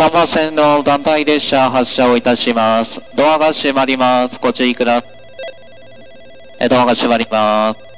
3番線の団体列車発車をいたします。ドアが閉まります。ご注意ください。ドアが閉まります。